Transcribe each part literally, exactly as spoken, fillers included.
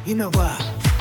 You know what?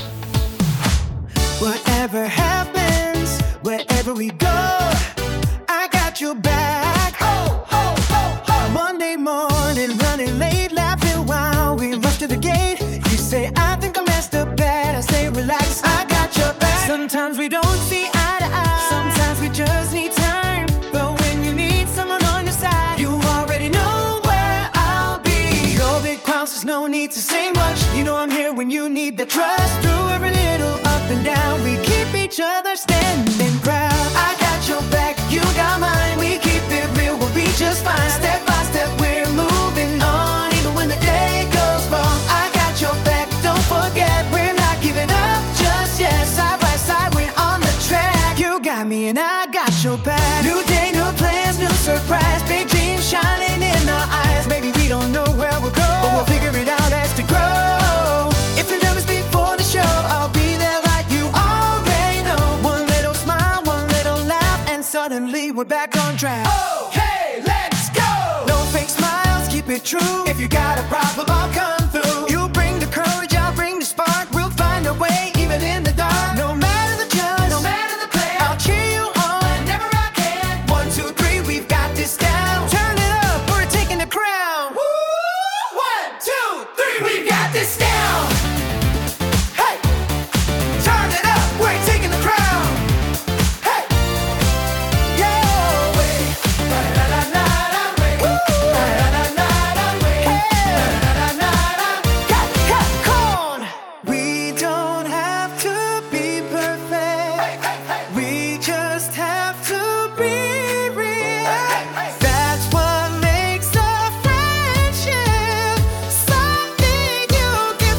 Whatever happens, wherever we go, I got your back. Ho, ho, ho, ho. Monday morning, running late, laughing while we rush to the gate. You say, I think I messed up bad. I say, relax, I got your back. Sometimes we don't see eye to eye. Sometimes we just need time. But when you need someone on your side, you already know where I'll be. No big crowds, there's no need to say much. You know I'm here when you need the trust. Through every little up and down, we keep each other standing proud. I got your back, you got mine. We keep it real, we'll be just fine. Step by step, we're moving on, even when the day goes wrong. I got your back, don't forget, we're not giving up just yet. Side by side, we're on the track. You got me and I got your back. New day, new plans, new surprise. Big dreams shining in our eyes. Maybe we don't know where we'll go, but we'll figure it out as to grow. If you're nervous before the show, I'll be there like you already know. One little smile, one little laugh, and suddenly we're back on track. Okay, let's go. No fake smiles, keep it true. If you got a problem, I'll come through. You bring the courage, I'll bring the spark. We'll find a way, even in the dark. No matter the judge, No matter the plan, I'll cheer you on. whenever I can. One, two, three, we've got this down. Turn it up, we're taking the crown. Woo! One, two, three, we got this down. Hey, turn it up, we're taking the crown. Hey, yo, Way, da-da-da-da-da, way. Da-da-da-da-da, way. Da-da-da-da-da. cut, cut, corn. We don't have to be perfect. We just have to be real. That's what makes a friendship something you can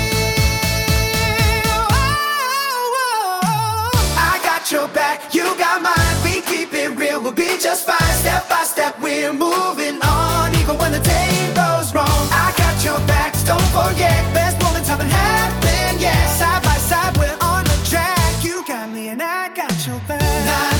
feel. Oh, oh, oh. I got your back, you got mine. We keep it real, we'll be just fine. Step by step, we're moving on, even when the day goes wrong. I got your back, don't forget. Best moments haven't happened yet. Side by side, we're on the track. You got me and I got your back.